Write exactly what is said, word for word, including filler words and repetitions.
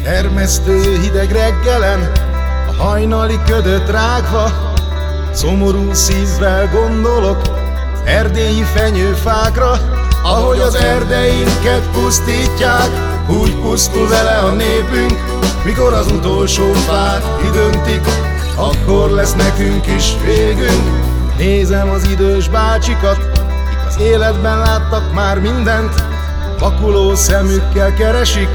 Termesztő hideg reggelen, a hajnali ködöt rágva, szomorú szívvel gondolok erdélyi fenyőfákra. Ahogy az erdeinket pusztítják, úgy pusztul vele a népünk. Mikor az utolsó fát kidöntik, akkor lesz nekünk is végünk. Nézem az idős bácsikat, kik az életben láttak már mindent, vakuló szemükkel keresik